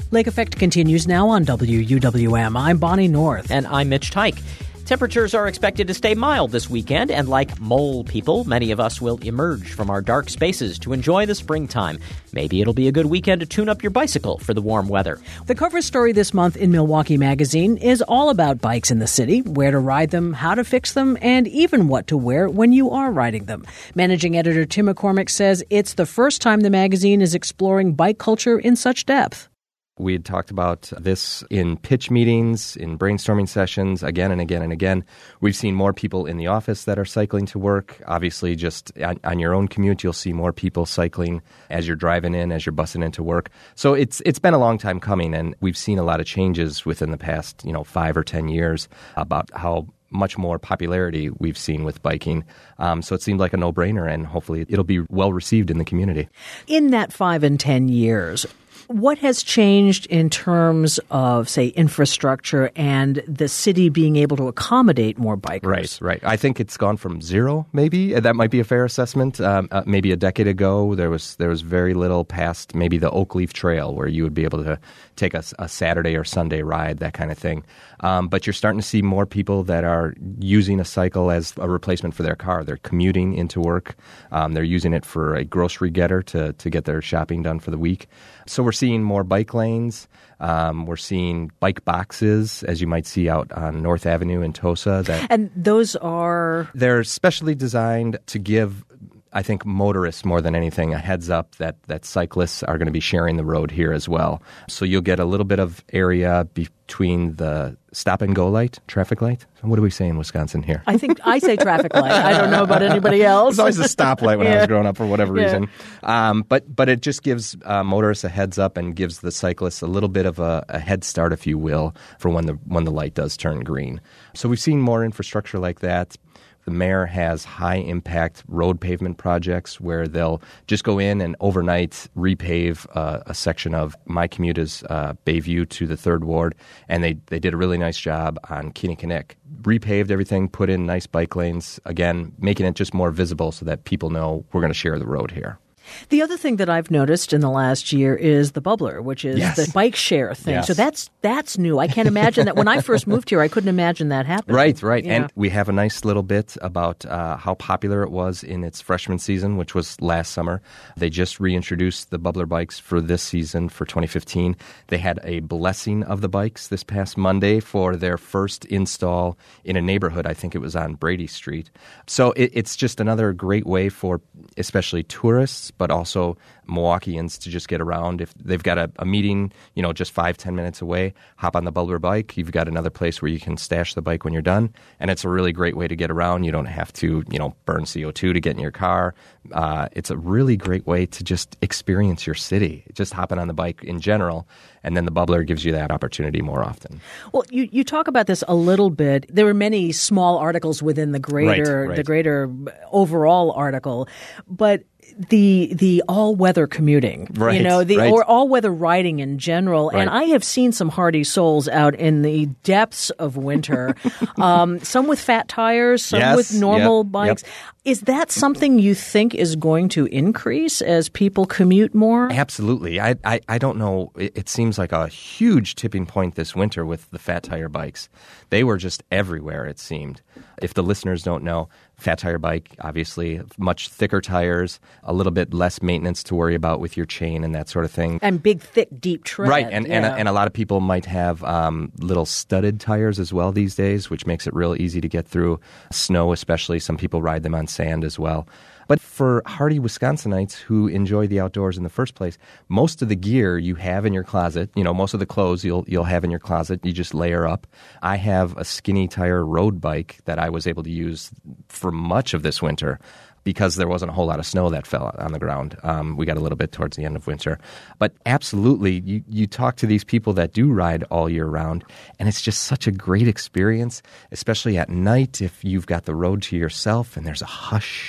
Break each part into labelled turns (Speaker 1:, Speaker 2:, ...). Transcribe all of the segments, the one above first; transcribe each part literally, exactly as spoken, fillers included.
Speaker 1: Lake Effect continues now on W U W M. I'm Bonnie North.
Speaker 2: And I'm Mitch Tyke. Temperatures are expected to stay mild this weekend, and like mole people, many of us will emerge from our dark spaces to enjoy the springtime. Maybe it'll be a good weekend to tune up your bicycle for the warm weather.
Speaker 1: The cover story this month in Milwaukee Magazine is all about bikes in the city, where to ride them, how to fix them, and even what to wear when you are riding them. Managing editor Tim McCormick says it's the first time the magazine is exploring bike culture in such depth.
Speaker 3: We had talked about this in pitch meetings, in brainstorming sessions, again and again and again. We've seen more people in the office that are cycling to work. Obviously, just on, on your own commute, you'll see more people cycling as you're driving in, as you're bussing into work. So it's it's been a long time coming, and we've seen a lot of changes within the past, you know, five or ten years about how much more popularity we've seen with biking. Um, so it seemed like a no-brainer, and hopefully it'll be well received in the community.
Speaker 1: In that five and ten years, what has changed in terms of, say, infrastructure and the city being able to accommodate more bikers?
Speaker 3: Right, right. I think it's gone from zero, maybe. That might be a fair assessment. Um, uh, maybe a decade ago, there was there was very little past maybe the Oak Leaf Trail, where you would be able to take a, a Saturday or Sunday ride, that kind of thing. Um, but you're starting to see more people that are using a cycle as a replacement for their car. They're commuting into work. Um, they're using it for a grocery getter to, to get their shopping done for the week. So we're seeing more bike lanes. Um, we're seeing bike boxes, as you might see out on North Avenue in Tosa. That
Speaker 1: and those are?
Speaker 3: They're specially designed to give, I think, motorists more than anything a heads up that, that cyclists are going to be sharing the road here as well. So you'll get a little bit of area between the stop and go light, traffic light. What do we say in Wisconsin here?
Speaker 1: I think I say traffic light. I don't know about anybody else.
Speaker 3: It's always a stoplight when
Speaker 1: yeah.
Speaker 3: I was growing up for whatever
Speaker 1: yeah.
Speaker 3: reason. Um, but but it just gives uh, motorists a heads up and gives the cyclists a little bit of a, a head start, if you will, for when the when the light does turn green. So we've seen more infrastructure like that. The mayor has high-impact road pavement projects where they'll just go in and overnight repave uh, a section of my commute is uh, Bayview to the third Ward, and they, they did a really nice job on Kinnickinnick. Repaved everything, put in nice bike lanes, again, making it just more visible so that people know we're going to share the road here.
Speaker 1: The other thing that I've noticed in the last year is the Bubbler, which is
Speaker 3: yes.
Speaker 1: the bike share thing.
Speaker 3: Yes.
Speaker 1: So that's that's new. I can't imagine that. When I first moved here, I couldn't imagine that happening.
Speaker 3: Right, right.
Speaker 1: Yeah.
Speaker 3: And we have a nice little bit about uh, how popular it was in its freshman season, which was last summer. They just reintroduced the Bubbler bikes for this season, for twenty fifteen. They had a blessing of the bikes this past Monday for their first install in a neighborhood. I think it was on Brady Street. So it, it's just another great way for especially tourists, but also Milwaukeeans to just get around. If they've got a, a meeting, you know, just five, ten minutes away, hop on the Bubbler bike. You've got another place where you can stash the bike when you're done. And it's a really great way to get around. You don't have to, you know, burn C O two to get in your car. Uh, it's a really great way to just experience your city, just hopping on the bike in general. And then the Bubbler gives you that opportunity more often.
Speaker 1: Well, you, you talk about this a little bit. There were many small articles within the greater
Speaker 3: right, right.
Speaker 1: the greater overall article, but the the all weather commuting,
Speaker 3: right,
Speaker 1: you know, the
Speaker 3: right.
Speaker 1: or all weather riding in general.
Speaker 3: Right.
Speaker 1: And I have seen some hardy souls out in the depths of winter. um, some with fat tires, some
Speaker 3: yes,
Speaker 1: with normal
Speaker 3: yep,
Speaker 1: bikes.
Speaker 3: Yep.
Speaker 1: Is that something you think is going to increase as people commute more?
Speaker 3: Absolutely. I I, I don't know. It, it seems like a huge tipping point this winter with the fat tire bikes. They were just everywhere, it seemed. If the listeners don't know, fat tire bike, obviously, much thicker tires, a little bit less maintenance to worry about with your chain and that sort of thing.
Speaker 1: And big, thick, deep tread.
Speaker 3: Right, and,
Speaker 1: yeah.
Speaker 3: and, and a lot of people might have um, little studded tires as well these days, which makes it real easy to get through snow, especially. Some people ride them on sand as well. But for hardy Wisconsinites who enjoy the outdoors in the first place, most of the gear you have in your closet, you know, most of the clothes you'll you'll have in your closet, you just layer up. I have a skinny tire road bike that I was able to use for much of this winter because there wasn't a whole lot of snow that fell on the ground. Um, we got a little bit towards the end of winter. But absolutely, you, you talk to these people that do ride all year round, and it's just such a great experience, especially at night if you've got the road to yourself and there's a hush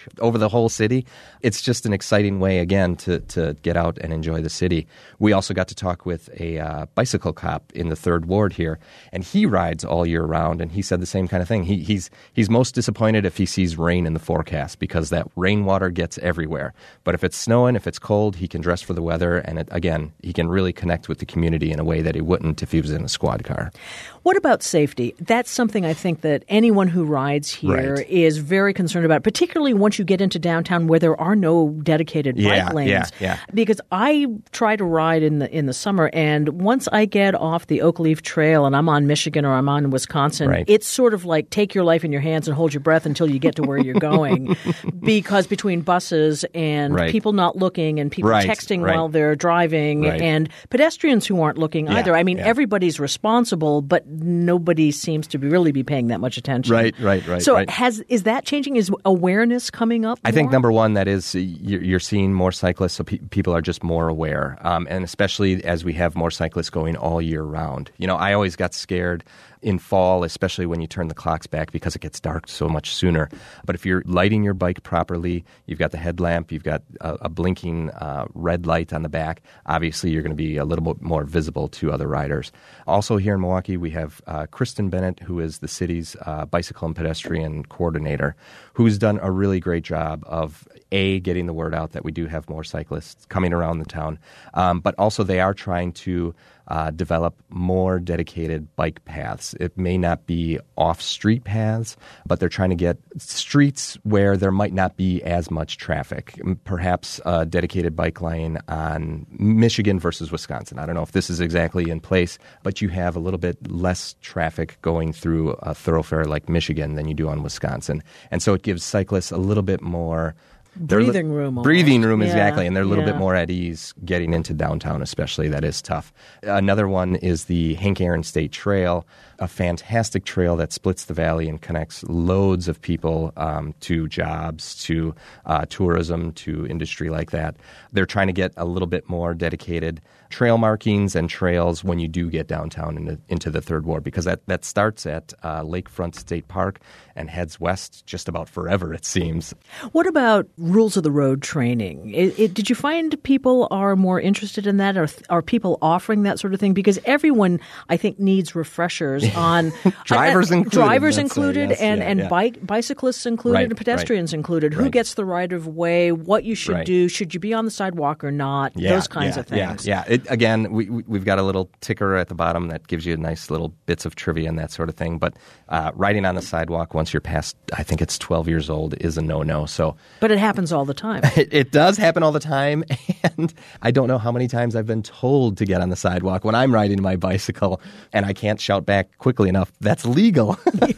Speaker 3: over the whole city. It's just an exciting way, again, to, to get out and enjoy the city. We also got to talk with a uh, bicycle cop in the third ward here, and he rides all year round, and he said the same kind of thing. He, he's he's most disappointed if he sees rain in the forecast because that rainwater gets everywhere. But if it's snowing, if it's cold, he can dress for the weather, and it, again, he can really connect with the community in a way that he wouldn't if he was in a squad car.
Speaker 1: What about safety? That's something I think that anyone who rides here
Speaker 3: Right.
Speaker 1: is very concerned about, particularly once you get into downtown where there are no dedicated
Speaker 3: Yeah,
Speaker 1: bike lanes.
Speaker 3: yeah, yeah.
Speaker 1: Because I try to ride in the in the summer, and once I get off the Oak Leaf Trail and I'm on Michigan or I'm on Wisconsin,
Speaker 3: Right.
Speaker 1: it's sort of like take your life in your hands and hold your breath until you get to where you're going. Because between buses and
Speaker 3: Right.
Speaker 1: people not looking and people
Speaker 3: Right,
Speaker 1: texting
Speaker 3: right.
Speaker 1: while they're driving
Speaker 3: Right.
Speaker 1: and pedestrians who aren't looking
Speaker 3: Yeah,
Speaker 1: either. I mean,
Speaker 3: yeah.
Speaker 1: everybody's responsible, but nobody seems to be really be paying that much attention.
Speaker 3: Right, right, right,
Speaker 1: So
Speaker 3: right.
Speaker 1: has is that changing? Is awareness coming up
Speaker 3: I think
Speaker 1: more?
Speaker 3: number one, that is you're you're seeing more cyclists, so pe- people are just more aware, um, and especially as we have more cyclists going all year round. You know, I always got scared in fall, especially when you turn the clocks back because it gets dark so much sooner. But if you're lighting your bike properly, you've got the headlamp, you've got a, a blinking uh, red light on the back, obviously you're going to be a little bit more visible to other riders. Also here in Milwaukee, we have uh, Kristen Bennett, who is the city's uh, bicycle and pedestrian coordinator, who's done a really great job of, A, getting the word out that we do have more cyclists coming around the town, um, but also they are trying to Uh, develop more dedicated bike paths. It may not be off-street paths, but they're trying to get streets where there might not be as much traffic. Perhaps a dedicated bike lane on Michigan versus Wisconsin. I don't know if this is exactly in place, but you have a little bit less traffic going through a thoroughfare like Michigan than you do on Wisconsin. And so it gives cyclists a little bit more They're
Speaker 1: breathing
Speaker 3: li-
Speaker 1: room. Almost.
Speaker 3: Breathing room,
Speaker 1: Yeah,
Speaker 3: exactly. And they're a little
Speaker 1: yeah.
Speaker 3: bit more at ease getting into downtown, especially. That is tough. Another one is the Hank Aaron State Trail, a fantastic trail that splits the valley and connects loads of people um, to jobs, to uh, tourism, to industry like that. They're trying to get a little bit more dedicated trail markings and trails when you do get downtown into, into the third ward, because that, that starts at uh, Lakefront State Park and heads west just about forever, it seems.
Speaker 1: What about rules of the road training? It, it, did you find people are more interested in that? Or are people offering that sort of thing? Because everyone, I think, needs refreshers on
Speaker 3: Drivers
Speaker 1: uh,
Speaker 3: included,
Speaker 1: drivers
Speaker 3: let's say,
Speaker 1: included,
Speaker 3: yes,
Speaker 1: and
Speaker 3: yeah,
Speaker 1: and
Speaker 3: yeah.
Speaker 1: bike bicyclists included,
Speaker 3: Right,
Speaker 1: and pedestrians
Speaker 3: right,
Speaker 1: included. Who
Speaker 3: right.
Speaker 1: gets the right of way? What you should
Speaker 3: Right.
Speaker 1: do? Should you be on the sidewalk or not?
Speaker 3: Yeah,
Speaker 1: Those kinds
Speaker 3: yeah,
Speaker 1: of things.
Speaker 3: Yeah, yeah. It, again, we, we- we've got a little ticker at the bottom that gives you nice little bits of trivia and that sort of thing. But uh, riding on the sidewalk once you're past, I think it's twelve years old, is a no-no. So
Speaker 1: But it happens all the time.
Speaker 3: it, it does happen all the time. And I don't know how many times I've been told to get on the sidewalk when I'm riding my bicycle and I can't shout back quickly enough. That's legal.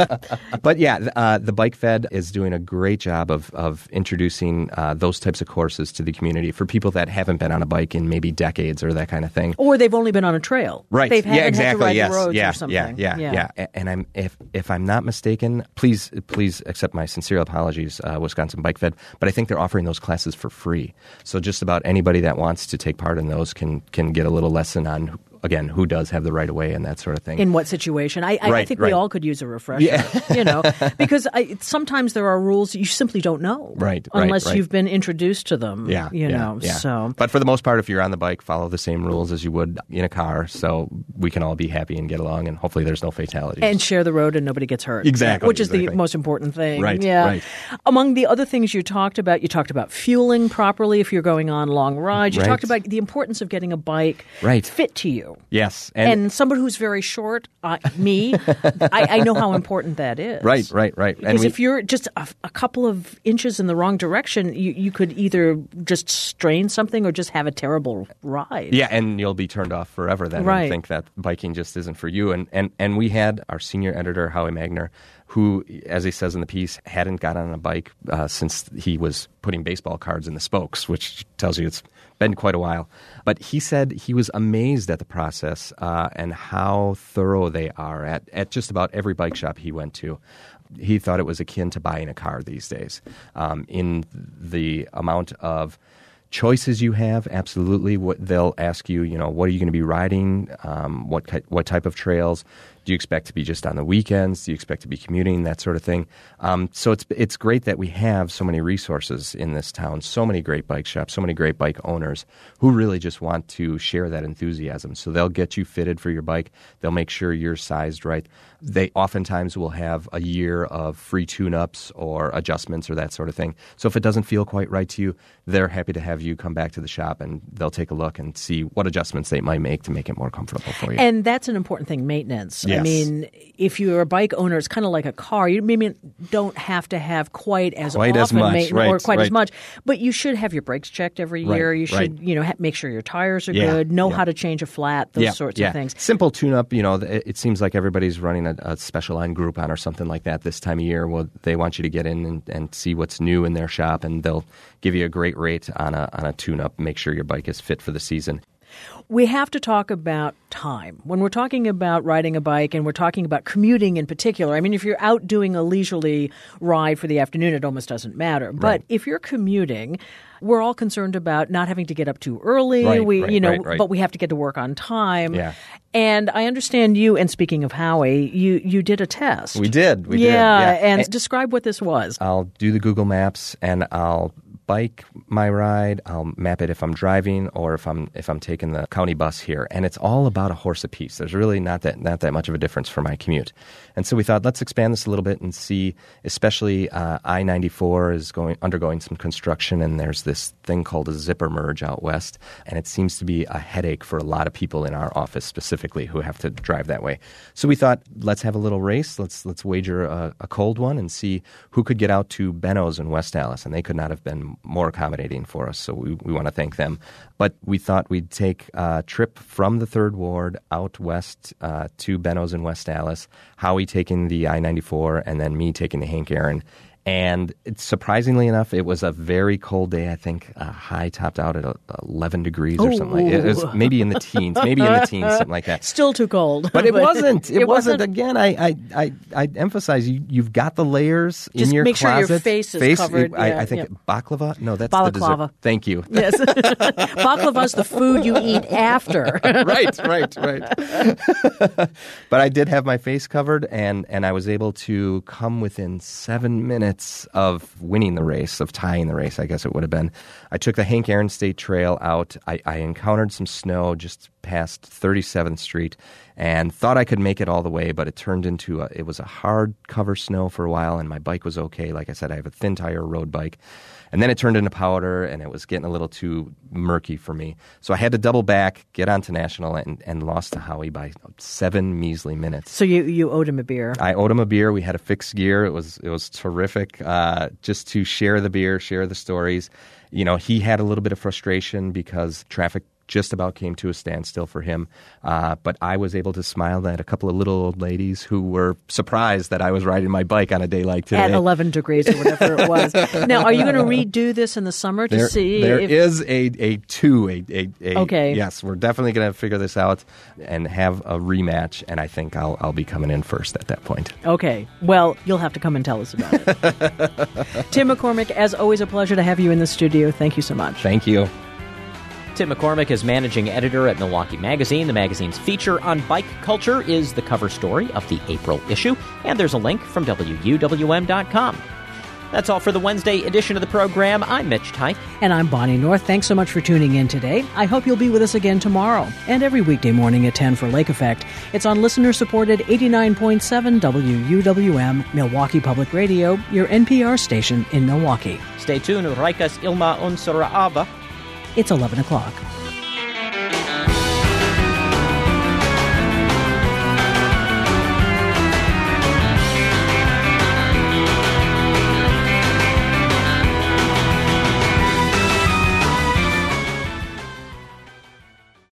Speaker 3: But yeah, uh, the Bike Fed is doing a great job of, of introducing uh, those types of courses to the community for people that haven't been on a bike in maybe decades or that kind of thing.
Speaker 1: Or they've only been on a trail.
Speaker 3: Right.
Speaker 1: They've
Speaker 3: yeah,
Speaker 1: haven't
Speaker 3: exactly.
Speaker 1: had to ride
Speaker 3: yes.
Speaker 1: the roads
Speaker 3: yeah,
Speaker 1: or something.
Speaker 3: yeah, yeah, yeah, A- And I'm if if I'm not mistaken, please please accept my sincere apologies, uh, Wisconsin Bike Fed. But I think they're offering those classes for free. So just about anybody that wants to take part in those can can get a little lesson on, again, who does have the right of way and that sort of thing.
Speaker 1: In what situation? I, I, I
Speaker 3: Right,
Speaker 1: think
Speaker 3: right.
Speaker 1: we all could use a refresher,
Speaker 3: Yeah.
Speaker 1: you know, because I, sometimes there are rules you simply don't know.
Speaker 3: Right, right,
Speaker 1: Unless
Speaker 3: right.
Speaker 1: you've been introduced to them,
Speaker 3: Yeah,
Speaker 1: you
Speaker 3: yeah,
Speaker 1: know,
Speaker 3: yeah.
Speaker 1: so.
Speaker 3: But for the most part, if you're on the bike, follow the same rules as you would in a car, so we can all be happy and get along, and hopefully there's no fatalities.
Speaker 1: And share the road and nobody gets hurt.
Speaker 3: Exactly,
Speaker 1: Which is the
Speaker 3: exactly.
Speaker 1: most important thing.
Speaker 3: Right,
Speaker 1: Yeah.
Speaker 3: right.
Speaker 1: Among the other things you talked about, you talked about fueling properly if you're going on long rides. You
Speaker 3: Right.
Speaker 1: talked about the importance of getting a bike
Speaker 3: Right.
Speaker 1: fit to you.
Speaker 3: Yes,
Speaker 1: And, somebody who's very short, uh, me, I, I know how important that is.
Speaker 3: right, right, right. And
Speaker 1: Because
Speaker 3: we-
Speaker 1: if you're just a, a couple of inches in the wrong direction, you, you could either just strain something or just have a terrible ride.
Speaker 3: Yeah, and you'll be turned off forever then
Speaker 1: Right.
Speaker 3: and think that biking just isn't for you. And, and and we had our senior editor, Howie Magner, who, as he says in the piece, hadn't got on a bike uh, since he was putting baseball cards in the spokes, which tells you it's been quite a while. But he said he was amazed at the process uh, and how thorough they are at, at just about every bike shop he went to. He thought it was akin to buying a car these days um, in the amount of choices you have. Absolutely. What they'll ask you, you know, what are you going to be riding? Um, what ki- what type of trails? Do you expect to be just on the weekends? Do you expect to be commuting? That sort of thing. Um, so it's it's great that we have so many resources in this town, so many great bike shops, so many great bike owners who really just want to share that enthusiasm. So they'll get you fitted for your bike. They'll make sure you're sized right. They oftentimes will have a year of free tune-ups or adjustments or that sort of thing. So if it doesn't feel quite right to you, they're happy to have you come back to the shop and they'll take a look and see what adjustments they might make to make it more comfortable for you.
Speaker 1: And that's an important thing, maintenance.
Speaker 3: Yes.
Speaker 1: I mean, if you're a bike owner, it's kind of like a car. You maybe don't have to have quite as
Speaker 3: quite
Speaker 1: often
Speaker 3: as much,
Speaker 1: maintenance
Speaker 3: right,
Speaker 1: or quite
Speaker 3: right.
Speaker 1: as much, but you should have your brakes checked every year.
Speaker 3: Right,
Speaker 1: you should,
Speaker 3: right.
Speaker 1: you know, ha- make sure your tires are
Speaker 3: Yeah,
Speaker 1: good, know
Speaker 3: yeah.
Speaker 1: how to change a flat, those
Speaker 3: yeah,
Speaker 1: sorts
Speaker 3: yeah.
Speaker 1: of things.
Speaker 3: Simple tune-up, you know, it, it seems like everybody's running a, a special line Groupon or something like that this time of year. Well, they want you to get in and, and see what's new in their shop, and they'll give you a great rate on a on a tune-up. Make sure your bike is fit for the season.
Speaker 1: We have to talk about time. When we're talking about riding a bike and we're talking about commuting in particular, I mean, if you're out doing a leisurely ride for the afternoon, it almost doesn't matter. But
Speaker 3: Right.
Speaker 1: if you're commuting, we're all concerned about not having to get up too early.
Speaker 3: Right,
Speaker 1: we,
Speaker 3: right,
Speaker 1: you know,
Speaker 3: right, right.
Speaker 1: but we have to get to work on time.
Speaker 3: Yeah.
Speaker 1: And I understand you, and speaking of Howie, you, you did a test.
Speaker 3: We did. We
Speaker 1: yeah,
Speaker 3: did. Yeah.
Speaker 1: and
Speaker 3: And-
Speaker 1: describe what this was.
Speaker 3: I'll do the Google Maps and I'll bike my ride. I'll map it if I'm driving or if I'm if I'm taking the county bus here. And it's all about a horse apiece. There's really not that not that much of a difference for my commute. And so we thought, let's expand this a little bit and see, especially uh, I ninety-four is going undergoing some construction, and there's this thing called a zipper merge out west, and it seems to be a headache for a lot of people in our office specifically who have to drive that way. So we thought, let's have a little race. Let's let's wager a, a cold one and see who could get out to Benno's in West Allis, and they could not have been more accommodating for us, so we, we want to thank them. But we thought we'd take a trip from the Third Ward out west uh, to Benno's in West Allis, Howie taking the I ninety-four, and then me taking the Hank Aaron. And it's, surprisingly enough, it was a very cold day. I think uh, high topped out at eleven degrees or something like that. It was maybe in the teens, maybe in the teens, something like that.
Speaker 1: Still too cold.
Speaker 3: But it wasn't. It,
Speaker 1: It
Speaker 3: wasn't.
Speaker 1: wasn't?
Speaker 3: Again, I, I, I, I emphasize you, you've got the layers
Speaker 1: Just
Speaker 3: in your
Speaker 1: make sure your
Speaker 3: closet.
Speaker 1: face is covered,
Speaker 3: I,
Speaker 1: yeah,
Speaker 3: I think
Speaker 1: yeah.
Speaker 3: baklava. No, that's the
Speaker 1: Balaclava.
Speaker 3: dessert. Thank you.
Speaker 1: Yes. Baklava's the food you eat after.
Speaker 3: right, right, right. But I did have my face covered, and, and I was able to come within seven minutes of winning the race, of tying the race, I guess it would have been. I took the Hank Aaron State Trail out. I, I encountered some snow just past thirty-seventh Street and thought I could make it all the way, but it turned into a, it was a hard cover snow for a while, and my bike was okay. Like I said, I have a thin tire road bike. And then it turned into powder, and it was getting a little too murky for me. So I had to double back, get onto National, and, and lost to Howie by seven measly minutes.
Speaker 1: So you, you owed him a beer.
Speaker 3: I owed him a beer. We had a fixed gear. It was it was terrific uh, just to share the beer, share the stories. You know, he had a little bit of frustration because traffic just about came to a standstill for him. Uh, but I was able to smile at a couple of little old ladies who were surprised that I was riding my bike on a day like today.
Speaker 1: At eleven degrees or whatever it was. Now, are you going to redo this in the summer to
Speaker 3: There,
Speaker 1: see
Speaker 3: there
Speaker 1: if...
Speaker 3: is a, a two. A, a, a,
Speaker 1: Okay.
Speaker 3: Yes, we're definitely going to figure this out and have a rematch, and I think I'll, I'll be coming in first at that point.
Speaker 1: Okay. Well, you'll have to come and tell us about it. Tim McCormick, as always, a pleasure to have you in the studio. Thank you so much.
Speaker 3: Thank you.
Speaker 2: Tim McCormick is managing editor at Milwaukee Magazine. The magazine's feature on bike culture is the cover story of the April issue, and there's a link from W U W M dot com. That's all for the Wednesday edition of the program. I'm Mitch Teich.
Speaker 1: And I'm Bonnie North. Thanks so much for tuning in today. I hope you'll be with us again tomorrow and every weekday morning at ten for Lake Effect. It's on listener-supported eighty-nine point seven W U W M, Milwaukee Public Radio, your N P R station in Milwaukee.
Speaker 2: Stay tuned. Reikas Ilma unsere Ava.
Speaker 1: It's eleven o'clock.